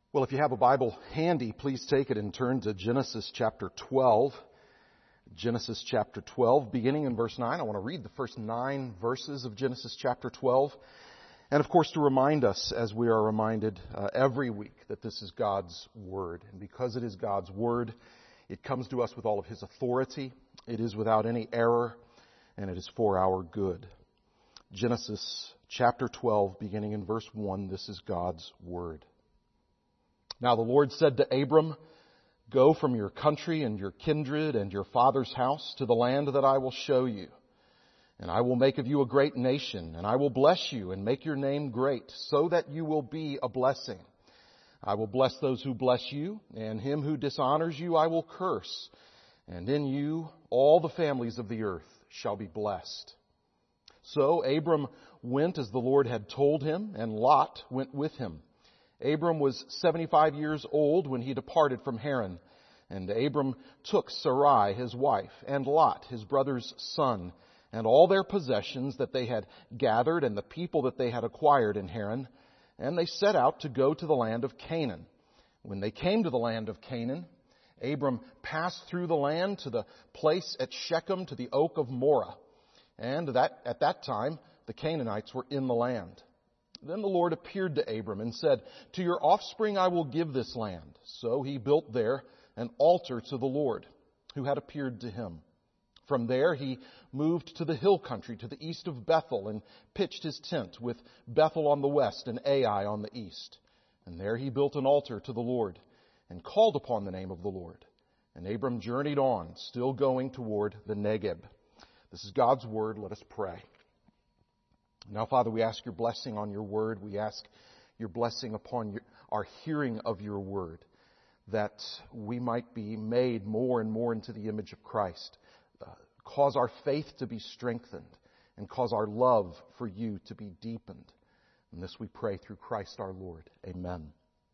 Well, if you have a Bible handy, please take it and turn to Genesis chapter 12. Genesis chapter 12, beginning in verse 9. I want to read the first 9 verses of Genesis chapter 12. And of course, to remind us, as we are reminded every week, that this is God's Word. And because it is God's Word, it comes to us with all of His authority. It is without any error, and it is for our good. Genesis chapter 12, beginning in verse 1, this is God's Word. Now the Lord said to Abram, "Go from your country and your kindred and your father's house to the land that I will show you. And I will make of you a great nation, and I will bless you and make your name great, so that you will be a blessing. I will bless those who bless you, and him who dishonors you I will curse. And in you all the families of the earth shall be blessed." So Abram went as the Lord had told him, and Lot went with him. Abram was 75 years old when he departed from Haran. And Abram took Sarai, his wife, and Lot, his brother's son, and all their possessions that they had gathered and the people that they had acquired in Haran, and they set out to go to the land of Canaan. When they came to the land of Canaan, Abram passed through the land to the place at Shechem, to the oak of Moreh. And at that time, the Canaanites were in the land. Then the Lord appeared to Abram and said, "To your offspring I will give this land." So he built there an altar to the Lord, who had appeared to him. From there he moved to the hill country to the east of Bethel and pitched his tent, with Bethel on the west and Ai on the east. And there he built an altar to the Lord and called upon the name of the Lord. And Abram journeyed on, still going toward the Negeb. This is God's word. Let us pray. Now, Father, we ask your blessing on your word. We ask your blessing upon our hearing of your word, that we might be made more and more into the image of Christ. Cause our faith to be strengthened and cause our love for you to be deepened. And this we pray through Christ our Lord. Amen.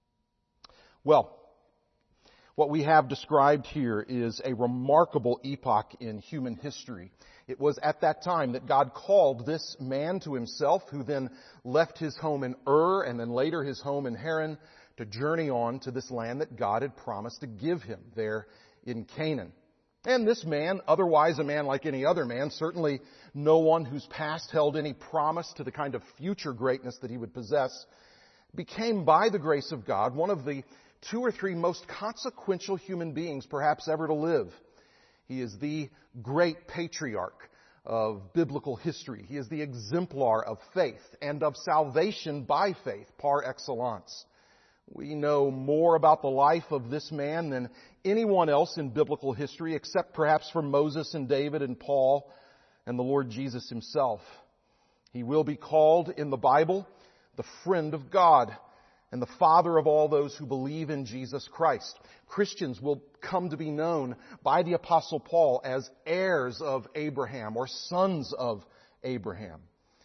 Well, what we have described here is a remarkable epoch in human history. It was at that time that God called this man to himself, who then left his home in Ur and then later his home in Haran to journey on to this land that God had promised to give him there in Canaan. And this man, otherwise a man like any other man, certainly no one whose past held any promise to the kind of future greatness that he would possess, became, by the grace of God, one of the 2 or 3 most consequential human beings perhaps ever to live. He is the great patriarch of biblical history. He is the exemplar of faith and of salvation by faith par excellence. We know more about the life of this man than anyone else in biblical history, except perhaps for Moses and David and Paul and the Lord Jesus himself. He will be called in the Bible the friend of God and the father of all those who believe in Jesus Christ. Christians will come to be known by the Apostle Paul as heirs of Abraham or sons of Abraham.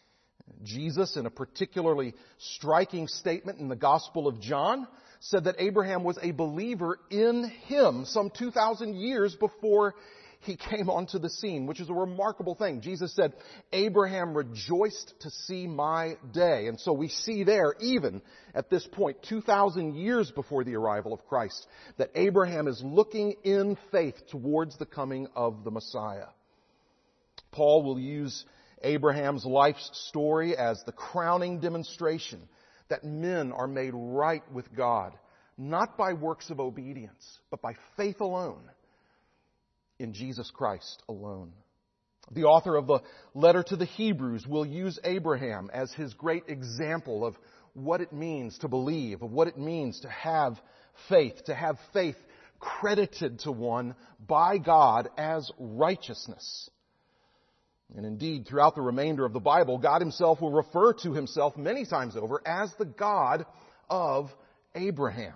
Jesus, in a particularly striking statement in the Gospel of John, said that Abraham was a believer in him some 2,000 years before he came onto the scene, which is a remarkable thing. Jesus said, "Abraham rejoiced to see my day." And so we see there, even at this point, 2,000 years before the arrival of Christ, that Abraham is looking in faith towards the coming of the Messiah. Paul will use Abraham's life's story as the crowning demonstration that men are made right with God, not by works of obedience, but by faith alone, in Jesus Christ alone. The author of the letter to the Hebrews will use Abraham as his great example of what it means to believe, of what it means to have faith credited to one by God as righteousness. And indeed, throughout the remainder of the Bible, God himself will refer to himself many times over as the God of Abraham.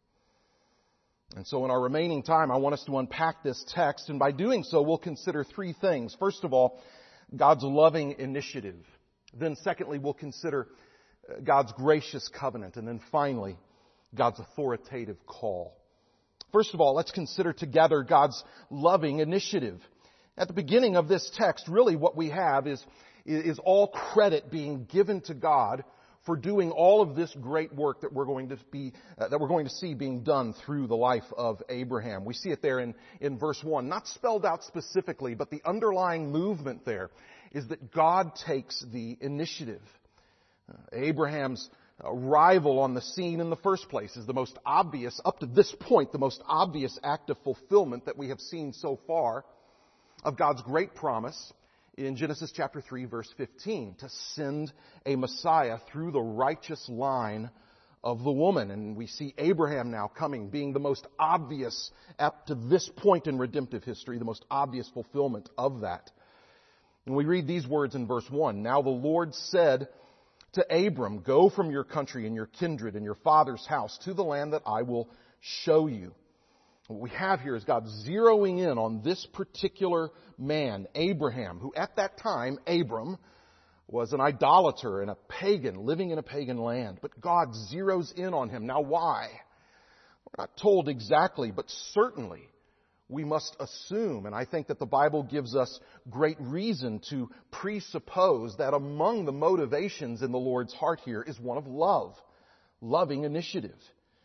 And so in our remaining time, I want us to unpack this text, and by doing so, we'll consider 3 things. First of all, God's loving initiative. Then secondly, we'll consider God's gracious covenant. And then finally, God's authoritative call. First of all, let's consider together God's loving initiative. At the beginning of this text, really what we have is all credit being given to God for doing all of this great work that we're going to see being done through the life of Abraham. We see it there in verse 1, not spelled out specifically, but the underlying movement there is that God takes the initiative. Abraham's arrival on the scene in the first place is the most obvious, up to this point, the most obvious act of fulfillment that we have seen so far of God's great promise in Genesis chapter 3, verse 15, to send a Messiah through the righteous line of the woman. And we see Abraham now coming, being the most obvious, up to this point in redemptive history, the most obvious fulfillment of that. And we read these words in verse 1. Now the Lord said to Abram, go from your country and your kindred and your father's house to the land that I will show you. What we have here is God zeroing in on this particular man, Abraham, who at that time, Abram, was an idolater and a pagan, living in a pagan land. But God zeroes in on him. Now why? We're not told exactly, but certainly we must assume, and I think that the Bible gives us great reason to presuppose that among the motivations in the Lord's heart here is one of love, loving initiative.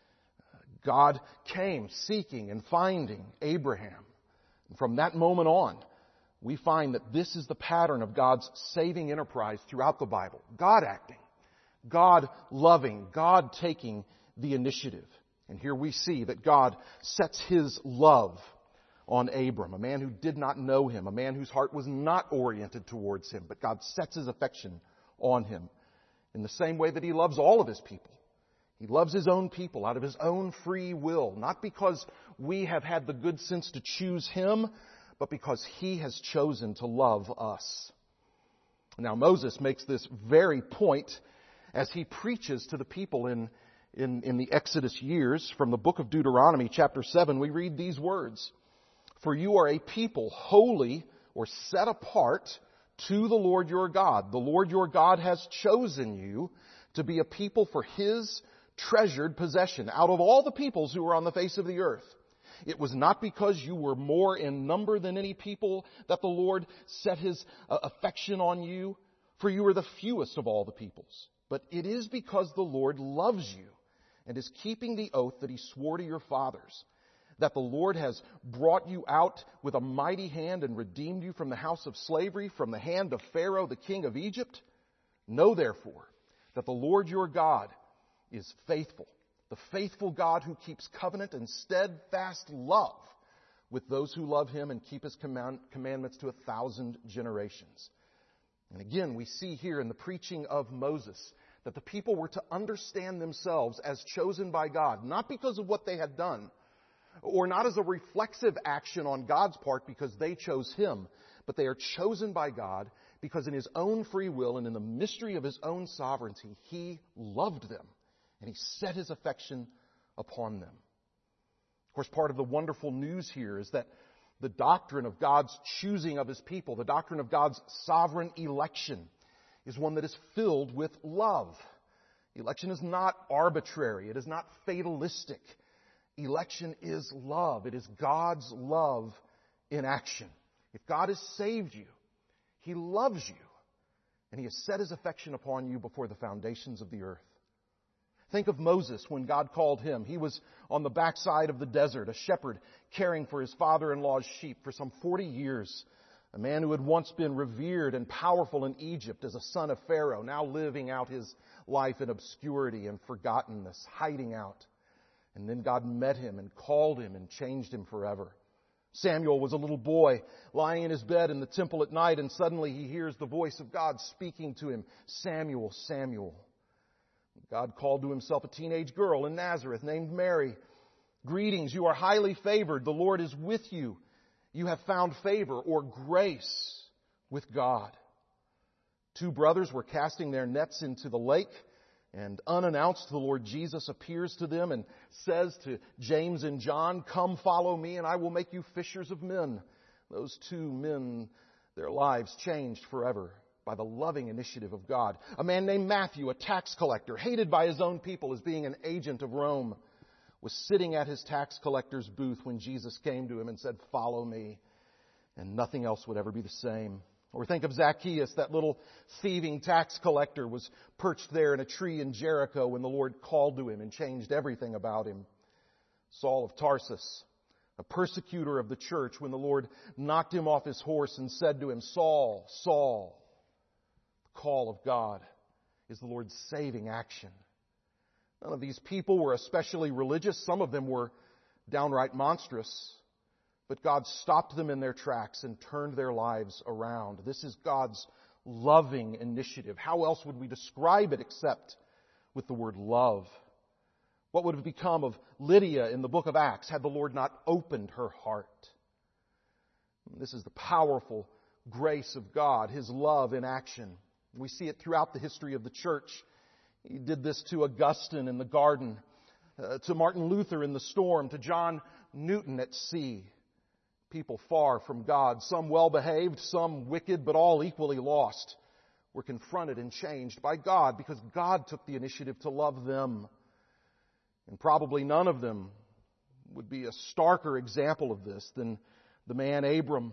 God came seeking and finding Abraham. And from that moment on, we find that this is the pattern of God's saving enterprise throughout the Bible. God acting, God loving, God taking the initiative. And here we see that God sets His love on Abram, a man who did not know Him, a man whose heart was not oriented towards Him, but God sets His affection on him in the same way that He loves all of His people. He loves His own people out of His own free will, not because we have had the good sense to choose Him, but because He has chosen to love us. Now Moses makes this very point as he preaches to the people in the Exodus years. From the book of Deuteronomy chapter 7, we read these words. For you are a people holy or set apart to the Lord your God. The Lord your God has chosen you to be a people for His treasured possession out of all the peoples who are on the face of the earth. It was not because you were more in number than any people that the Lord set His affection on you, for you are the fewest of all the peoples. But it is because the Lord loves you and is keeping the oath that He swore to your fathers, that the Lord has brought you out with a mighty hand and redeemed you from the house of slavery, from the hand of Pharaoh, the king of Egypt. Know therefore that the Lord your God is faithful, the faithful God who keeps covenant and steadfast love with those who love Him and keep His commandments to 1,000 generations. And again, we see here in the preaching of Moses that the people were to understand themselves as chosen by God, not because of what they had done, or not as a reflexive action on God's part because they chose Him, but they are chosen by God because in His own free will and in the mystery of His own sovereignty, He loved them. And He set His affection upon them. Of course, part of the wonderful news here is that the doctrine of God's choosing of His people, the doctrine of God's sovereign election, is one that is filled with love. Election is not arbitrary. It is not fatalistic. Election is love. It is God's love in action. If God has saved you, He loves you, and He has set His affection upon you before the foundations of the earth. Think of Moses when God called him. He was on the backside of the desert, a shepherd caring for his father-in-law's sheep for some 40 years. A man who had once been revered and powerful in Egypt as a son of Pharaoh, now living out his life in obscurity and forgottenness, hiding out. And then God met him and called him and changed him forever. Samuel was a little boy lying in his bed in the temple at night, and suddenly he hears the voice of God speaking to him, Samuel, Samuel. God called to Himself a teenage girl in Nazareth named Mary. Greetings, you are highly favored. The Lord is with you. You have found favor or grace with God. Two brothers were casting their nets into the lake, and unannounced the Lord Jesus appears to them and says to James and John, come follow me and I will make you fishers of men. Those two men, their lives changed forever by the loving initiative of God. A man named Matthew, a tax collector, hated by his own people as being an agent of Rome, was sitting at his tax collector's booth when Jesus came to him and said, follow me. And nothing else would ever be the same. Or think of Zacchaeus, that little thieving tax collector, was perched there in a tree in Jericho when the Lord called to him and changed everything about him. Saul of Tarsus, a persecutor of the church, when the Lord knocked him off his horse and said to him, Saul, Saul. The call of God is the Lord's saving action. None of these people were especially religious. Some of them were downright monstrous. But God stopped them in their tracks and turned their lives around. This is God's loving initiative. How else would we describe it except with the word love? What would have become of Lydia in the book of Acts had the Lord not opened her heart? This is the powerful grace of God, His love in action. We see it throughout the history of the church. He did this to Augustine in the garden, to Martin Luther in the storm, to John Newton at sea. People far from God, some well-behaved, some wicked, but all equally lost, were confronted and changed by God because God took the initiative to love them. And probably none of them would be a starker example of this than the man Abram.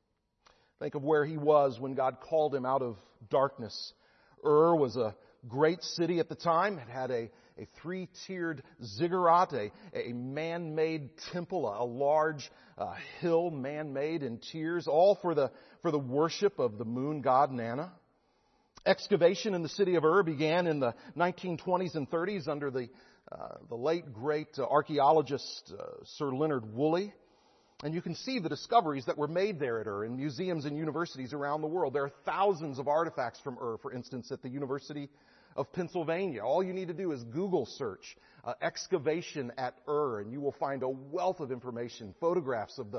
Think of where he was when God called him out of darkness. Ur was a great city at the time. It had a three-tiered ziggurat, a man-made temple, a large hill man-made in tiers, all for the worship of the moon god Nana. Excavation in the city of Ur began in the 1920s and 30s under the late great archaeologist Sir Leonard Woolley. And you can see the discoveries that were made there at Ur in museums and universities around the world. There are thousands of artifacts from Ur, for instance, at the University of Pennsylvania. All you need to do is Google search excavation at Ur, and you will find a wealth of information, photographs of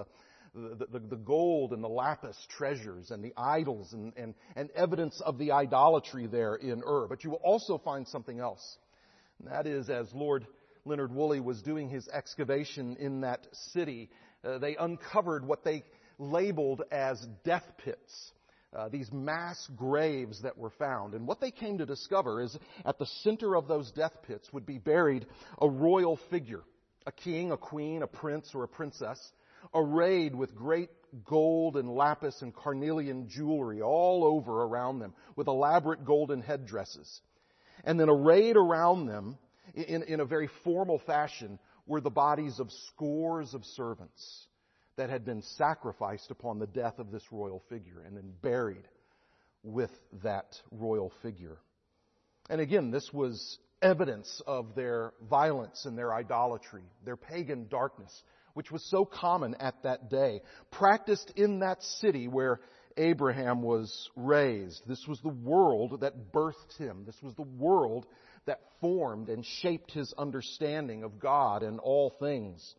the gold and the lapis treasures and the idols and evidence of the idolatry there in Ur. But you will also find something else. And that is, as Lord Leonard Woolley was doing his excavation in that city, they uncovered what they labeled as death pits. These mass graves that were found. And what they came to discover is at the center of those death pits would be buried a royal figure, a king, a queen, a prince, or a princess, arrayed with great gold and lapis and carnelian jewelry all over around them, with elaborate golden headdresses. And then arrayed around them in a very formal fashion were the bodies of scores of servants that had been sacrificed upon the death of this royal figure and then buried with that royal figure. And again, this was evidence of their violence and their idolatry, their pagan darkness, which was so common at that day, practiced in that city where Abraham was raised. This was the world that birthed him. This was the world that formed and shaped his understanding of God and all things.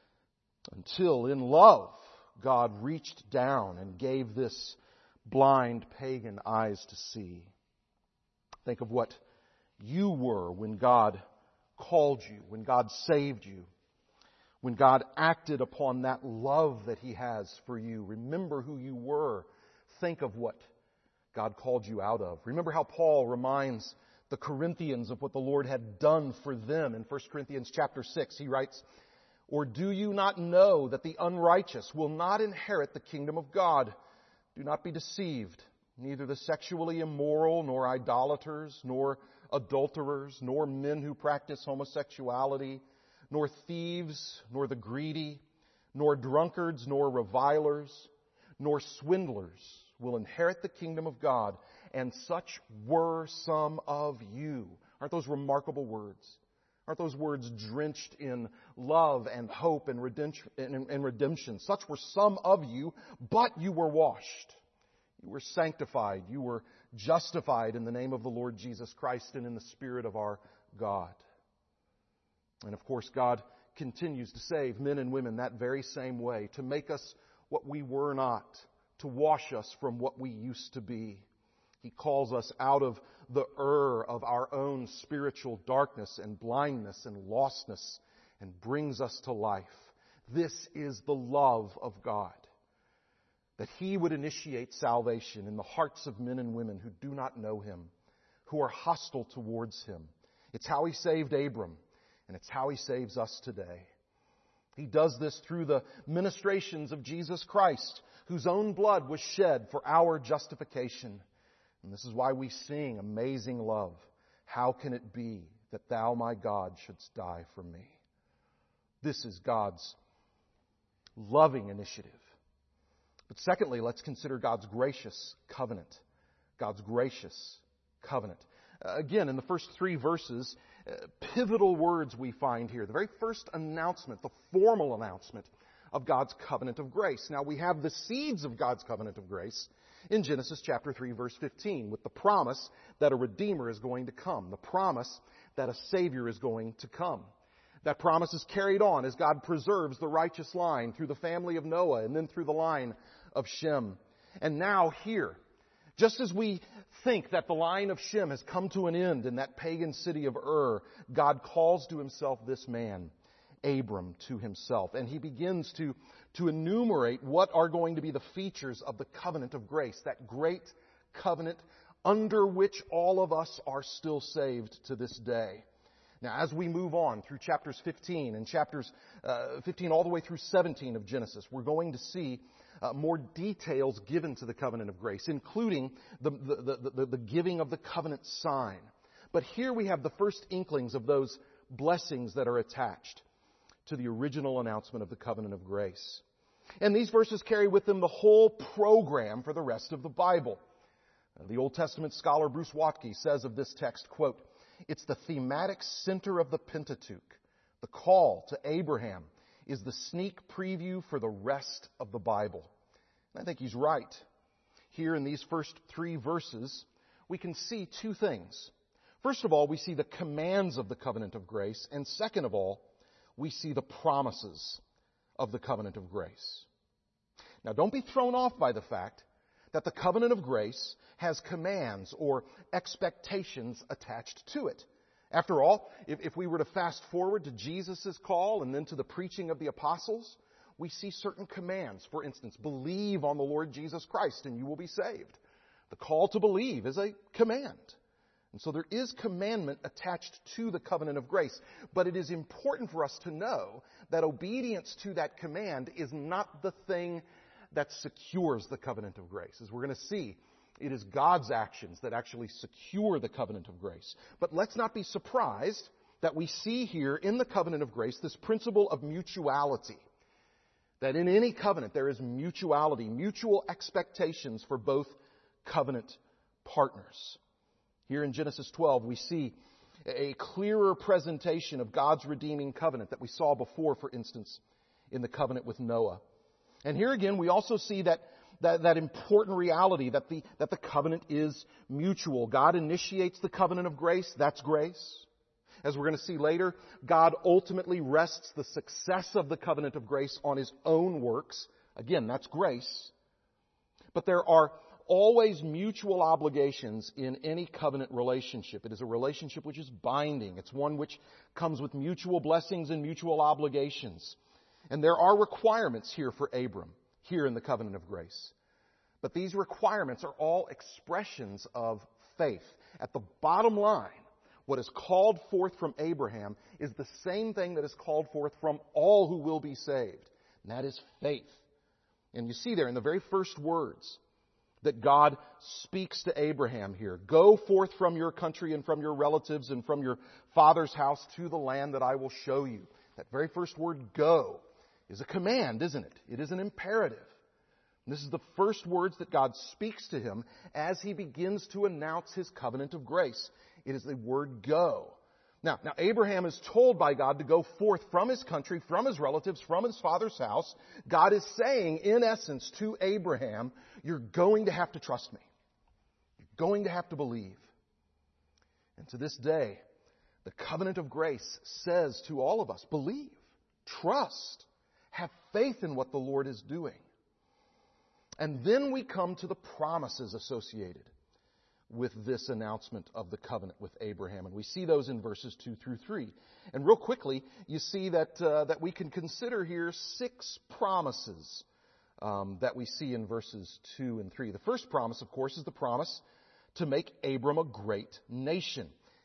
Until, in love, God reached down and gave this blind pagan eyes to see. Think of what you were when God called you, when God saved you, when God acted upon that love that He has for you. Remember who you were. Think of what God called you out of. Remember how Paul reminds the Corinthians of what the Lord had done for them. In 1 Corinthians chapter 6, he writes, "Or do you not know that the unrighteous will not inherit the kingdom of God? Do not be deceived. Neither the sexually immoral, nor idolaters, nor adulterers, nor men who practice homosexuality, nor thieves, nor the greedy, nor drunkards, nor revilers, nor swindlers will inherit the kingdom of God. And such were some of you." Aren't those remarkable words? Aren't those words drenched in love and hope and redemption? Such were some of you, but you were washed. You were sanctified. You were justified in the name of the Lord Jesus Christ and in the Spirit of our God. And of course, God continues to save men and women that very same way, to make us what we were not, to wash us from what we used to be. He calls us out of the of our own spiritual darkness and blindness and lostness and brings us to life. This is the love of God, that He would initiate salvation in the hearts of men and women who do not know Him, who are hostile towards Him. It's how He saved Abram, and it's how He saves us today. He does this through the ministrations of Jesus Christ, whose own blood was shed for our justification. And this is why we sing Amazing Love. How can it be that thou, my God, shouldst die for me? This is God's loving initiative. But secondly, let's consider God's gracious covenant. God's gracious covenant. Again, in the first 3 verses, pivotal words we find here. The very first announcement, the formal announcement of God's covenant of grace. Now, we have the seeds of God's covenant of grace in Genesis chapter 3, verse 15, with the promise that a Redeemer is going to come, the promise that a Savior is going to come. That promise is carried on as God preserves the righteous line through the family of Noah and then through the line of Shem. And now here, just as we think that the line of Shem has come to an end in that pagan city of Ur, God calls to himself this man, Abram, to himself. And he begins to enumerate what are going to be the features of the covenant of grace, that great covenant under which all of us are still saved to this day. Now, as we move on through chapters 15 and chapters 15 all the way through 17 of Genesis, we're going to see more details given to the covenant of grace, including the giving of the covenant sign. But here we have the first inklings of those blessings that are attached to the original announcement of the covenant of grace. And these verses carry with them the whole program for the rest of the Bible. The Old Testament scholar Bruce Watke says of this text, quote, "It's the thematic center of the Pentateuch. The call to Abraham is the sneak preview for the rest of the Bible." And I think he's right. Here in these first 3 verses, we can see 2 things. First of all, we see the commands of the covenant of grace. And second of all, we see the promises of the covenant of grace. Now, don't be thrown off by the fact that the covenant of grace has commands or expectations attached to it. After all, if we were to fast forward to Jesus' call and then to the preaching of the apostles, we see certain commands. For instance, believe on the Lord Jesus Christ and you will be saved. The call to believe is a command. And so there is commandment attached to the covenant of grace. But it is important for us to know that obedience to that command is not the thing that secures the covenant of grace. As we're going to see, it is God's actions that actually secure the covenant of grace. But let's not be surprised that we see here in the covenant of grace this principle of mutuality. That in any covenant there is mutuality, mutual expectations for both covenant partners. Here in Genesis 12, we see a clearer presentation of God's redeeming covenant that we saw before, for instance, in the covenant with Noah. And here again, we also see that important reality that the covenant is mutual. God initiates the covenant of grace. That's grace. As we're going to see later, God ultimately rests the success of the covenant of grace on His own works. Again, that's grace. But there are always mutual obligations in any covenant relationship. It is a relationship which is binding. It's one which comes with mutual blessings and mutual obligations. And there are requirements here for Abram, here in the covenant of grace. But these requirements are all expressions of faith. At the bottom line, what is called forth from Abraham is the same thing that is called forth from all who will be saved. And that is faith. And you see there in the very first words that God speaks to Abraham here. Go forth from your country and from your relatives and from your father's house to the land that I will show you. That very first word, go, is a command, isn't it? It is an imperative. And this is the first words that God speaks to him as he begins to announce his covenant of grace. It is the word go. Now, Abraham is told by God to go forth from his country, from his relatives, from his father's house. God is saying, in essence, to Abraham, you're going to have to trust me. You're going to have to believe. And to this day, the covenant of grace says to all of us, believe, trust, have faith in what the Lord is doing. And then we come to the promises associated with this announcement of the covenant with Abraham. And we see those in verses 2 through 3. And real quickly, you see that we can consider here 6 promises that we see in verses 2 and 3. The first promise, of course, is the promise to make Abram a great nation.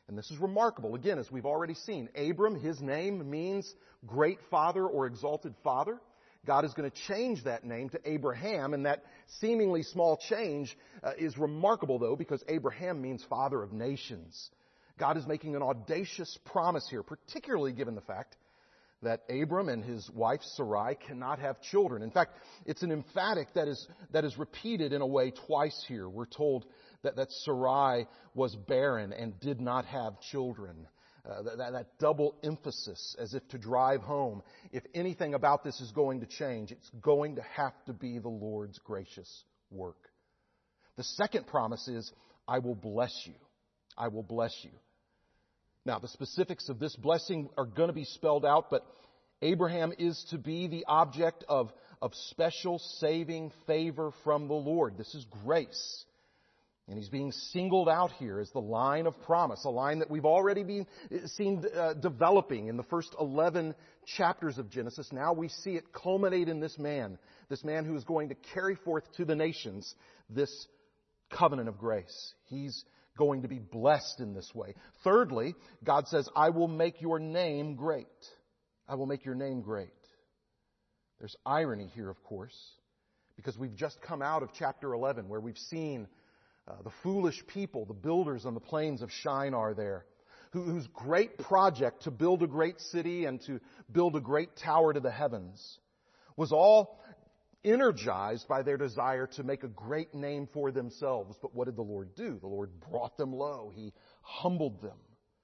And this is remarkable. Again, as we've already seen, Abram, his name means great father or exalted father. God is going to change that name to Abraham, and that seemingly small change is remarkable, though, because Abraham means father of nations. God is making an audacious promise here, particularly given the fact that Abram and his wife Sarai cannot have children. In fact, it's an emphatic that is repeated in a way twice here. We're told that Sarai was barren and did not have children. That double emphasis, as if to drive home, if anything about this is going to change, it's going to have to be the Lord's gracious work. The second promise is, I will bless you. I will bless you. Now, the specifics of this blessing are going to be spelled out, but Abraham is to be the object of special saving favor from the Lord. This is grace. And he's being singled out here as the line of promise, a line that we've already seen developing in the first 11 chapters of Genesis. Now we see it culminate in this man who is going to carry forth to the nations this covenant of grace. He's going to be blessed in this way. Thirdly, God says, I will make your name great. I will make your name great. There's irony here, of course, because we've just come out of chapter 11 where we've seen the foolish people, the builders on the plains of Shinar there, whose great project to build a great city and to build a great tower to the heavens was all energized by their desire to make a great name for themselves. But what did the Lord do? The Lord brought them low. He humbled them.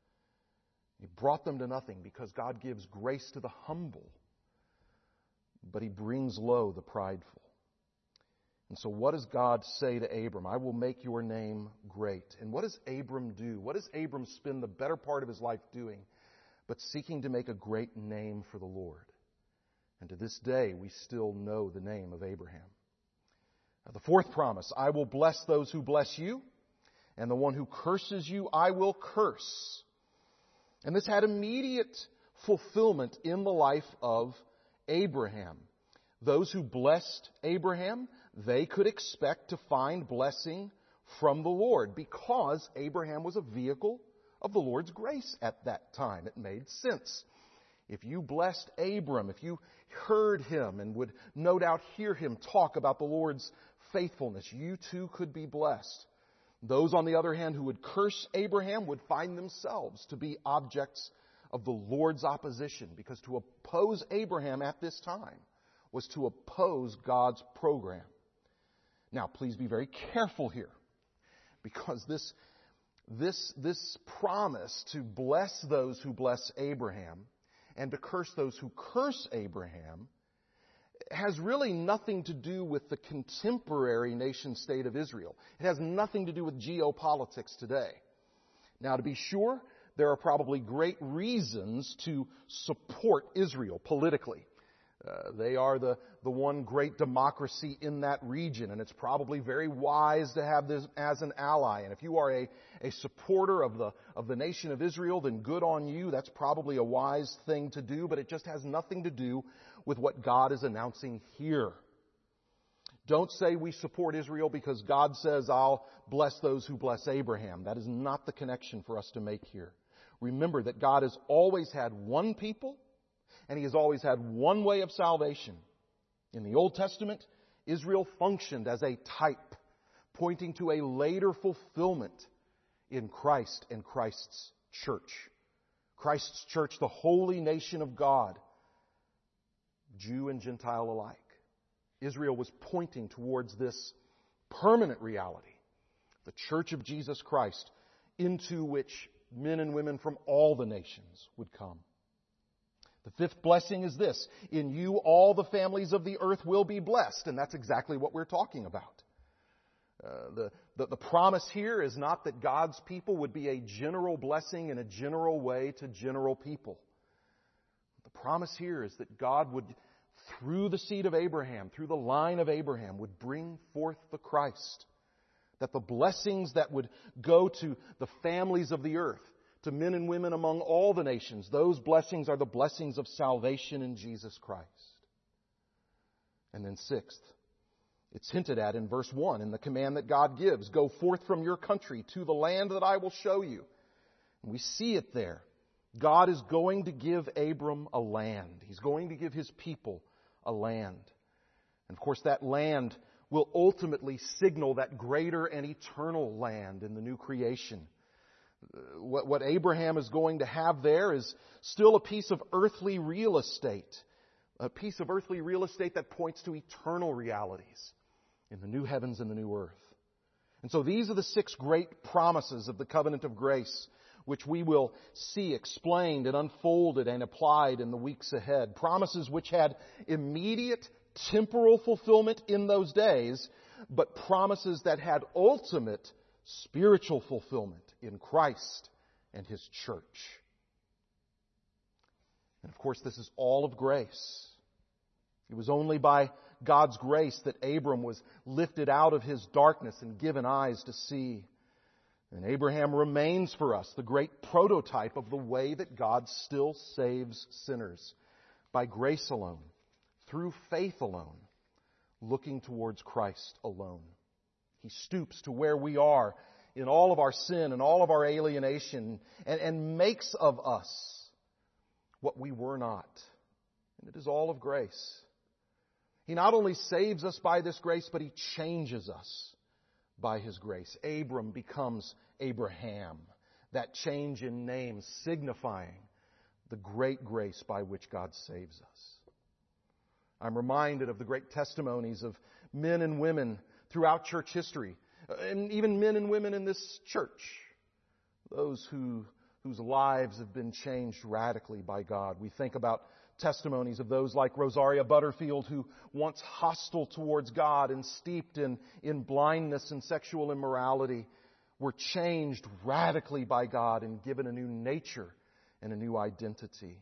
He brought them to nothing because God gives grace to the humble, but He brings low the prideful. And so what does God say to Abram? I will make your name great. And what does Abram do? What does Abram spend the better part of his life doing but seeking to make a great name for the Lord? And to this day, we still know the name of Abraham. Now, the fourth promise, I will bless those who bless you, and the one who curses you, I will curse. And this had immediate fulfillment in the life of Abraham. Those who blessed Abraham, they could expect to find blessing from the Lord because Abraham was a vehicle of the Lord's grace at that time. It made sense. If you blessed Abram, if you heard him and would no doubt hear him talk about the Lord's faithfulness, you too could be blessed. Those, on the other hand, who would curse Abraham would find themselves to be objects of the Lord's opposition, because to oppose Abraham at this time was to oppose God's program. Now, please be very careful here, because this promise to bless those who bless Abraham and to curse those who curse Abraham has really nothing to do with the contemporary nation state of Israel. It has nothing to do with geopolitics today. Now, to be sure, there are probably great reasons to support Israel politically. They are the one great democracy in that region, and it's probably very wise to have this as an ally. And if you are a supporter of the nation of Israel, then good on you. That's probably a wise thing to do, but it just has nothing to do with what God is announcing here. Don't say we support Israel because God says, I'll bless those who bless Abraham. That is not the connection for us to make here. Remember that God has always had one people, and He has always had one way of salvation. In the Old Testament, Israel functioned as a type, pointing to a later fulfillment in Christ and Christ's church. Christ's church, the holy nation of God, Jew and Gentile alike. Israel was pointing towards this permanent reality, the church of Jesus Christ, into which men and women from all the nations would come. The fifth blessing is this: in you all the families of the earth will be blessed. And that's exactly what we're talking about. The promise here is not that God's people would be a general blessing in a general way to general people. The promise here is that God would, through the seed of Abraham, through the line of Abraham, would bring forth the Christ. That the blessings that would go to the families of the earth, to men and women among all the nations, those blessings are the blessings of salvation in Jesus Christ. And then sixth, it's hinted at in verse 1 in the command that God gives. Go forth from your country to the land that I will show you. And we see it there. God is going to give Abram a land. He's going to give his people a land. And of course that land will ultimately signal that greater and eternal land in the new creation. What Abraham is going to have there is still a piece of earthly real estate. A piece of earthly real estate that points to eternal realities in the new heavens and the new earth. And so these are the 6 great promises of the covenant of grace, which we will see explained and unfolded and applied in the weeks ahead. Promises which had immediate temporal fulfillment in those days, but promises that had ultimate spiritual fulfillment in Christ and His church. And of course, this is all of grace. It was only by God's grace that Abram was lifted out of his darkness and given eyes to see. And Abraham remains for us the great prototype of the way that God still saves sinners. By grace alone, through faith alone, looking towards Christ alone. He stoops to where we are in all of our sin and all of our alienation and makes of us what we were not. And it is all of grace. He not only saves us by this grace, but He changes us by His grace. Abram becomes Abraham. That change in name signifying the great grace by which God saves us. I'm reminded of the great testimonies of men and women throughout church history, and even men and women in this church. Those whose lives have been changed radically by God. We think about testimonies of those like Rosaria Butterfield, who once hostile towards God and steeped in blindness and sexual immorality, were changed radically by God and given a new nature and a new identity.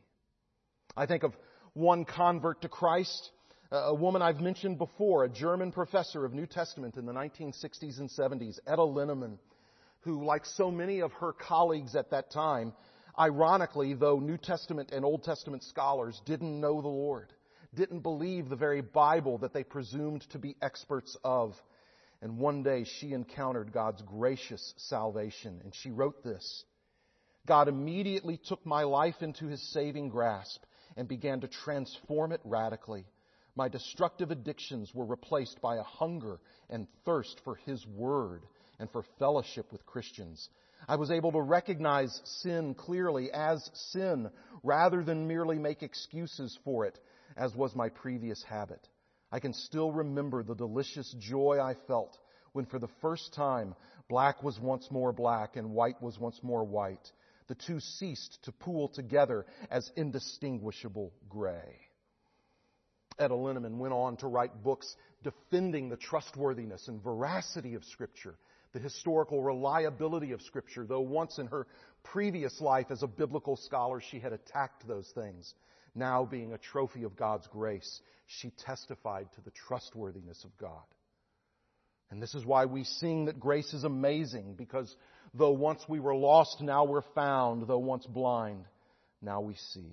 I think of one convert to Christ, a woman I've mentioned before, a German professor of New Testament in the 1960s and 70s, Etta Linnemann, who, like so many of her colleagues at that time, ironically, though New Testament and Old Testament scholars didn't know the Lord, didn't believe the very Bible that they presumed to be experts of. And one day she encountered God's gracious salvation, and she wrote this: God immediately took my life into His saving grasp and began to transform it radically. My destructive addictions were replaced by a hunger and thirst for His Word and for fellowship with Christians. I was able to recognize sin clearly as sin rather than merely make excuses for it, as was my previous habit. I can still remember the delicious joy I felt when for the first time black was once more black and white was once more white. The two ceased to pool together as indistinguishable gray. Etta Linnemann went on to write books defending the trustworthiness and veracity of Scripture, the historical reliability of Scripture, though once in her previous life as a biblical scholar she had attacked those things. Now, being a trophy of God's grace, she testified to the trustworthiness of God. And this is why we sing that grace is amazing, because though once we were lost, now we're found. Though once blind, now we see.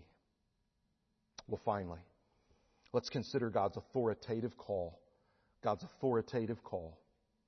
Well, finally, let's consider God's authoritative call. God's authoritative call.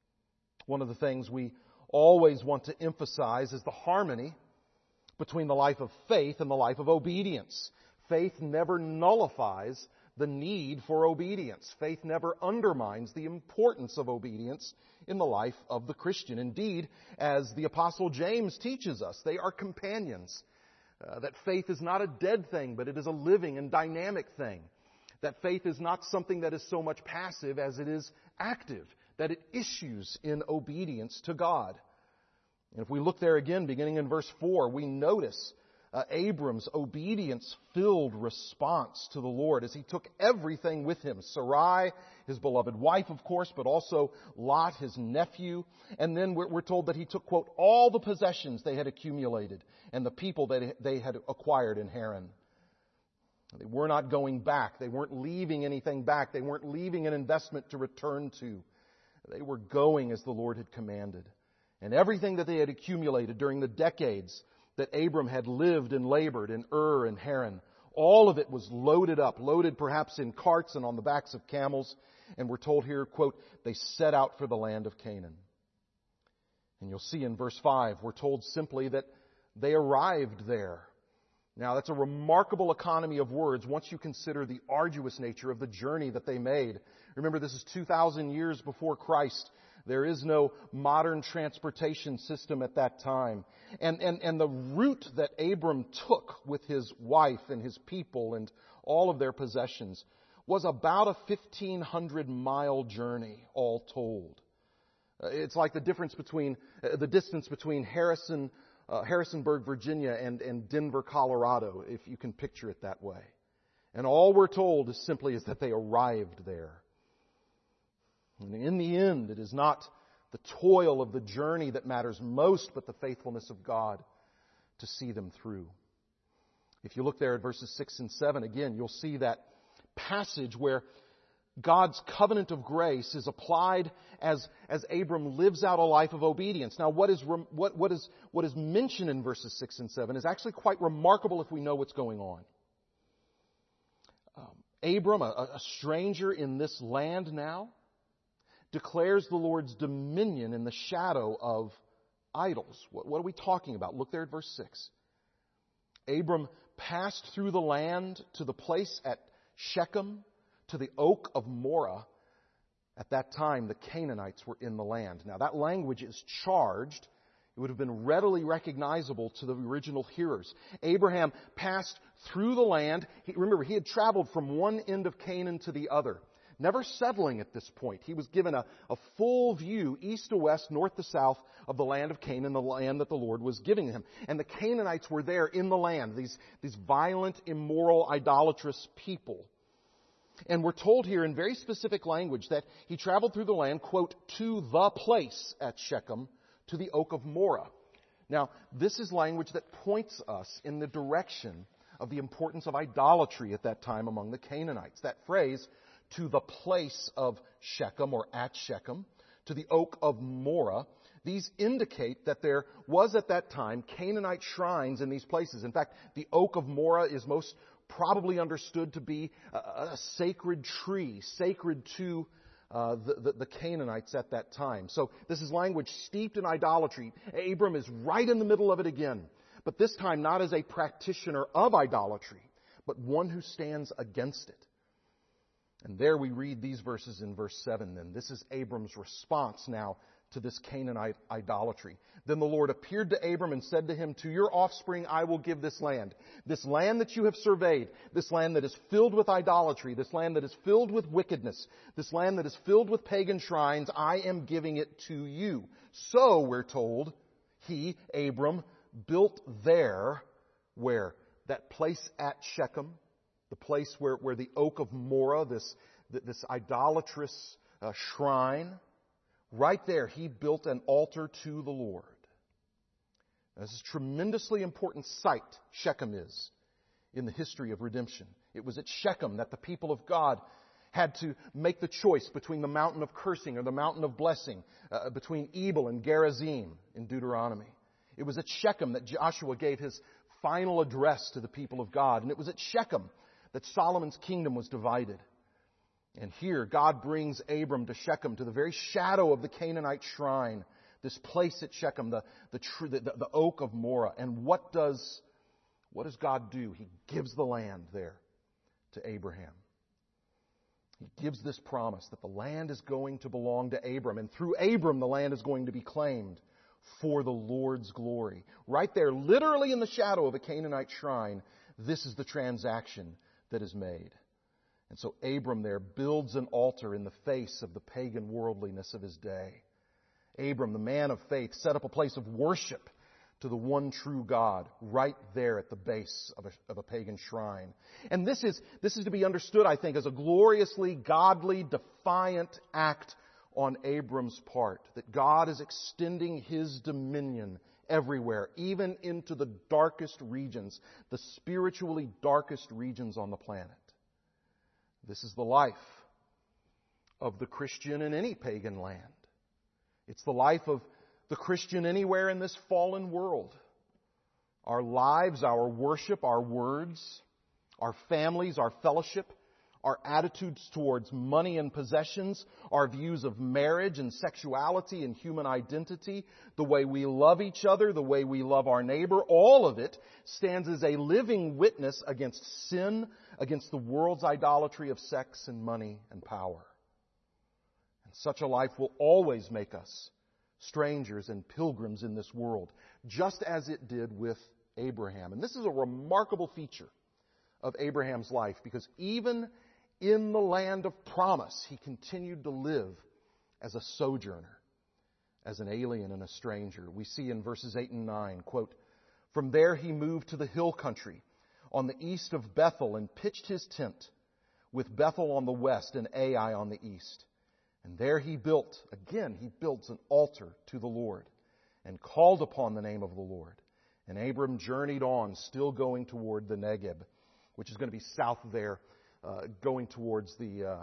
One of the things we always want to emphasize is the harmony between the life of faith and the life of obedience. Faith never nullifies the need for obedience. Faith never undermines the importance of obedience in the life of the Christian. Indeed, as the Apostle James teaches us, they are companions. That faith is not a dead thing, but it is a living and dynamic thing. That faith is not something that is so much passive as it is active, that it issues in obedience to God. And if we look there again, beginning in verse 4, we notice Abram's obedience-filled response to the Lord as he took everything with him. Sarai, his beloved wife, of course, but also Lot, his nephew. And then we're told that he took, quote, all the possessions they had accumulated and the people that they had acquired in Haran. They were not going back. They weren't leaving anything back. They weren't leaving an investment to return to. They were going as the Lord had commanded. And everything that they had accumulated during the decades that Abram had lived and labored in Ur and Haran, all of it was loaded up, loaded perhaps in carts and on the backs of camels. And we're told here, quote, they set out for the land of Canaan. And you'll see in verse 5, we're told simply that They arrived there. Now, that's a remarkable economy of words once you consider the arduous nature of the journey that they made. Remember, this is 2,000 years before Christ. There is no modern transportation system at that time. And the route that Abram took with his wife and his people and all of their possessions was about a 1,500-mile journey, all told. It's like the distance between Harrisonburg, Virginia, and Denver, Colorado, if you can picture it that way. And all we're told is that they arrived there. And in the end, it is not the toil of the journey that matters most, but the faithfulness of God to see them through. If you look there at verses 6 and 7, again, you'll see that passage where God's covenant of grace is applied as Abram lives out a life of obedience. Now, what is mentioned in verses 6 and 7 is actually quite remarkable if we know what's going on. Abram, a stranger in this land now, declares the Lord's dominion in the shadow of idols. What are we talking about? Look there at verse 6. Abram passed through the land to the place at Shechem, to the oak of Moreh. At that time, the Canaanites were in the land. Now, that language is charged. It would have been readily recognizable to the original hearers. Abraham passed through the land. Remember, he had traveled from one end of Canaan to the other, never settling at this point. He was given a full view, east to west, north to south, of the land of Canaan, the land that the Lord was giving him. And the Canaanites were there in the land, these violent, immoral, idolatrous people. And we're told here in very specific language that he traveled through the land, quote, to the place at Shechem, to the oak of Moreh. Now, this is language that points us in the direction of the importance of idolatry at that time among the Canaanites. That phrase, to the place of Shechem, or at Shechem, to the oak of Moreh, these indicate that there was at that time Canaanite shrines in these places. In fact, the oak of Moreh is most probably understood to be a sacred tree, sacred to the Canaanites at that time. So this is language steeped in idolatry. Abram is right in the middle of it again, but this time not as a practitioner of idolatry, but one who stands against it. And there we read these verses in verse 7 then. This is Abram's response now to this Canaanite idolatry. Then the Lord appeared to Abram and said to him, to your offspring I will give this land that you have surveyed, this land that is filled with idolatry, this land that is filled with wickedness, this land that is filled with pagan shrines, I am giving it to you. So, we're told, he, Abram, built there, where? That place at Shechem, the place where the oak of Moreh, this idolatrous shrine, right there, he built an altar to the Lord. Now, this is a tremendously important site, Shechem is, in the history of redemption. It was at Shechem that the people of God had to make the choice between the mountain of cursing or the mountain of blessing, between Ebal and Gerizim in Deuteronomy. It was at Shechem that Joshua gave his final address to the people of God. And it was at Shechem that Solomon's kingdom was divided. And here, God brings Abram to Shechem, to the very shadow of the Canaanite shrine, this place at Shechem, the oak of Moreh. And what does God do? He gives the land there to Abraham. He gives this promise that the land is going to belong to Abram, and through Abram, the land is going to be claimed for the Lord's glory. Right there, literally in the shadow of a Canaanite shrine, this is the transaction that is made. And so Abram there builds an altar in the face of the pagan worldliness of his day. Abram, the man of faith, set up a place of worship to the one true God right there at the base of a pagan shrine. And this is to be understood, I think, as a gloriously godly, defiant act on Abram's part. That God is extending His dominion everywhere, even into the darkest regions, the spiritually darkest regions on the planet. This is the life of the Christian in any pagan land. It's the life of the Christian anywhere in this fallen world. Our lives, our worship, our words, our families, our fellowship our attitudes towards money and possessions, our views of marriage and sexuality and human identity, the way we love each other, the way we love our neighbor, all of it stands as a living witness against sin, against the world's idolatry of sex and money and power. And such a life will always make us strangers and pilgrims in this world, just as it did with Abraham. And this is a remarkable feature of Abraham's life, because even in the land of promise, he continued to live as a sojourner, as an alien and a stranger. We see in verses 8 and 9, quote, "From there he moved to the hill country on the east of Bethel and pitched his tent, with Bethel on the west and Ai on the east. And there he built an altar to the Lord and called upon the name of the Lord. And Abram journeyed on, still going toward the Negeb," which is going to be south there, going towards the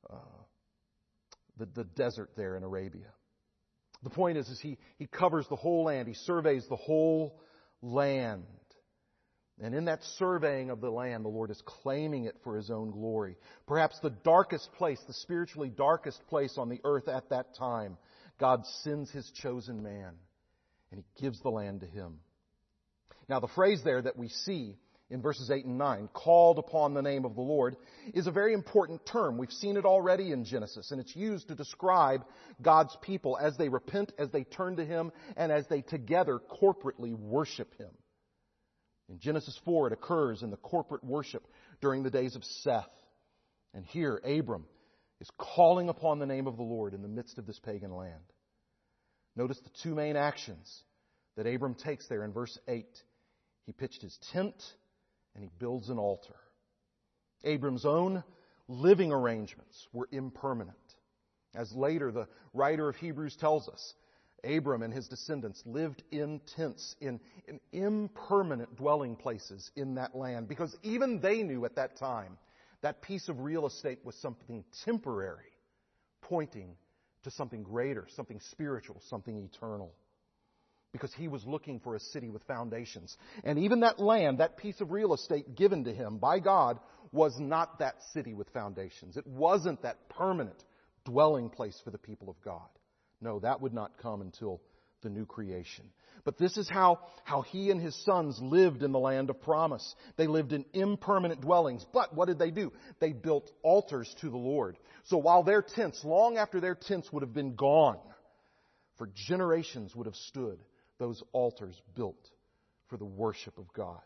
desert there in Arabia. The point is he covers the whole land. He surveys the whole land. And in that surveying of the land, the Lord is claiming it for His own glory. Perhaps the darkest place, the spiritually darkest place on the earth at that time, God sends His chosen man, and He gives the land to him. Now, the phrase there that we see in verses 8 and 9, "called upon the name of the Lord," is a very important term. We've seen it already in Genesis, and it's used to describe God's people as they repent, as they turn to Him, and as they together corporately worship Him. In Genesis 4, it occurs in the corporate worship during the days of Seth. And here, Abram is calling upon the name of the Lord in the midst of this pagan land. Notice the two main actions that Abram takes there in verse 8. He pitched his tent, and he builds an altar. Abram's own living arrangements were impermanent. As later the writer of Hebrews tells us, Abram and his descendants lived in tents, in impermanent dwelling places in that land, because even they knew at that time that piece of real estate was something temporary, pointing to something greater, something spiritual, something eternal. Because he was looking for a city with foundations. And even that land, that piece of real estate given to him by God, was not that city with foundations. It wasn't that permanent dwelling place for the people of God. No, that would not come until the new creation. But this is how he and his sons lived in the land of promise. They lived in impermanent dwellings. But what did they do? They built altars to the Lord. So while their tents, long after their tents would have been gone, for generations would have stood those altars built for the worship of God.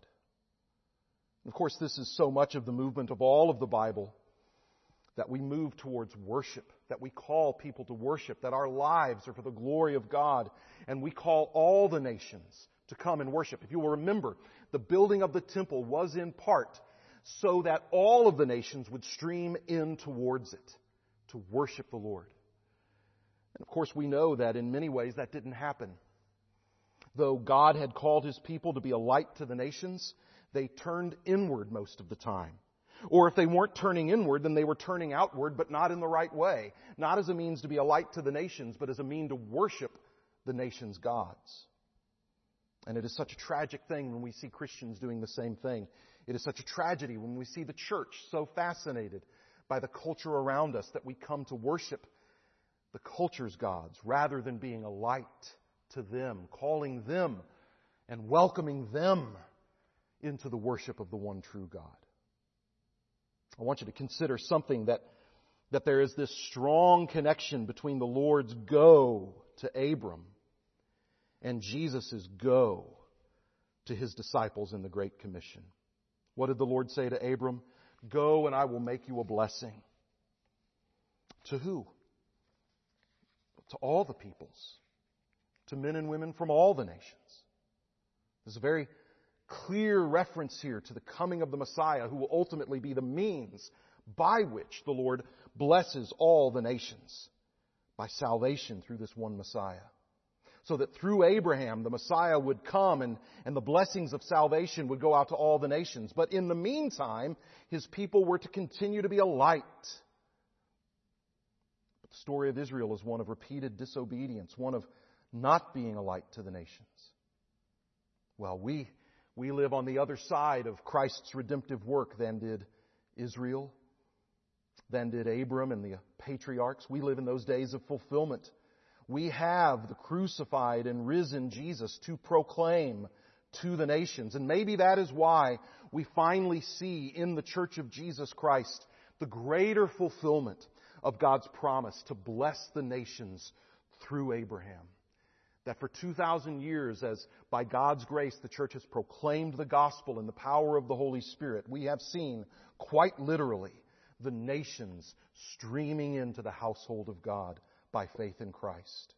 Of course, this is so much of the movement of all of the Bible, that we move towards worship, that we call people to worship, that our lives are for the glory of God, and we call all the nations to come and worship. If you will remember, the building of the temple was in part so that all of the nations would stream in towards it to worship the Lord. And of course, we know that in many ways that didn't happen. Though God had called His people to be a light to the nations, they turned inward most of the time. Or if they weren't turning inward, then they were turning outward, but not in the right way. Not as a means to be a light to the nations, but as a mean to worship the nations' gods. And it is such a tragic thing when we see Christians doing the same thing. It is such a tragedy when we see the church so fascinated by the culture around us that we come to worship the culture's gods rather than being a light to them, calling them and welcoming them into the worship of the one true God. I want you to consider something that there is this strong connection between the Lord's go to Abram and Jesus' go to His disciples in the Great Commission. What did the Lord say to Abram? "Go and I will make you a blessing." To who? To all the peoples. To men and women from all the nations. There's a very clear reference here to the coming of the Messiah, who will ultimately be the means by which the Lord blesses all the nations by salvation through this one Messiah. So that through Abraham, the Messiah would come and the blessings of salvation would go out to all the nations. But in the meantime, His people were to continue to be a light. But the story of Israel is one of repeated disobedience, one of not being a light to the nations. Well, we live on the other side of Christ's redemptive work than did Israel. than did Abram and the patriarchs. We live in those days of fulfillment. We have the crucified and risen Jesus to proclaim to the nations. And maybe that is why we finally see in the Church of Jesus Christ the greater fulfillment of God's promise to bless the nations through Abraham. That for 2,000 years, as by God's grace the church has proclaimed the gospel in the power of the Holy Spirit, we have seen, quite literally, the nations streaming into the household of God by faith in Christ.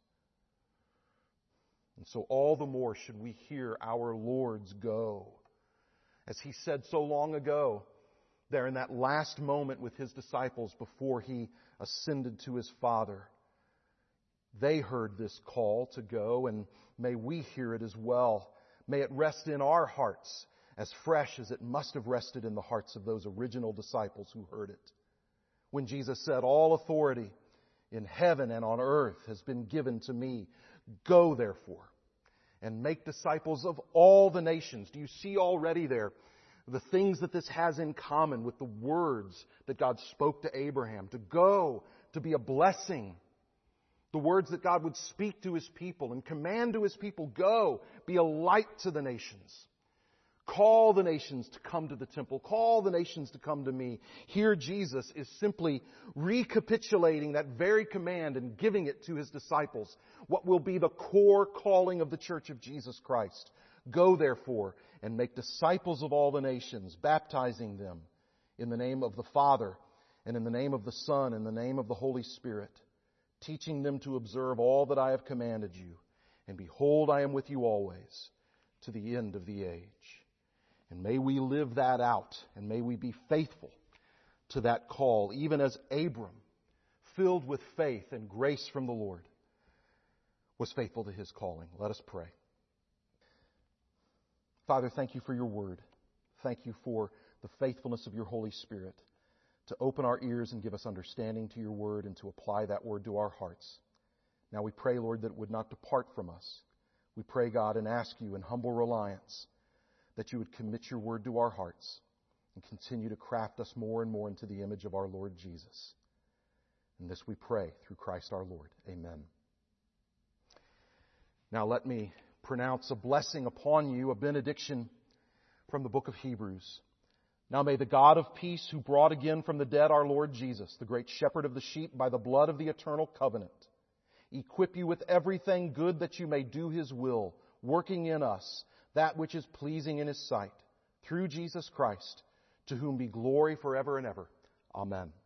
And so all the more should we hear our Lord's go. As He said so long ago, there in that last moment with His disciples before He ascended to His Father, they heard this call to go, and may we hear it as well. May it rest in our hearts as fresh as it must have rested in the hearts of those original disciples who heard it. When Jesus said, "All authority in heaven and on earth has been given to me. Go, therefore, and make disciples of all the nations." Do you see already there the things that this has in common with the words that God spoke to Abraham? To go, to be a blessing. The words that God would speak to His people and command to His people, go, be a light to the nations. Call the nations to come to the temple. Call the nations to come to me. Here Jesus is simply recapitulating that very command and giving it to His disciples. What will be the core calling of the Church of Jesus Christ. Go therefore and make disciples of all the nations, baptizing them in the name of the Father and in the name of the Son and in the name of the Holy Spirit, teaching them to observe all that I have commanded you. And behold, I am with you always to the end of the age. And may we live that out, and may we be faithful to that call, even as Abram, filled with faith and grace from the Lord, was faithful to his calling. Let us pray. Father, thank you for your word. Thank you for the faithfulness of your Holy Spirit to open our ears and give us understanding to your word and to apply that word to our hearts. Now we pray, Lord, that it would not depart from us. We pray, God, and ask you in humble reliance that you would commit your word to our hearts and continue to craft us more and more into the image of our Lord Jesus. And this we pray through Christ our Lord. Amen. Now let me pronounce a blessing upon you, a benediction from the book of Hebrews. Now may the God of peace, who brought again from the dead our Lord Jesus, the great shepherd of the sheep, by the blood of the eternal covenant, equip you with everything good that you may do His will, working in us that which is pleasing in His sight, through Jesus Christ, to whom be glory forever and ever. Amen.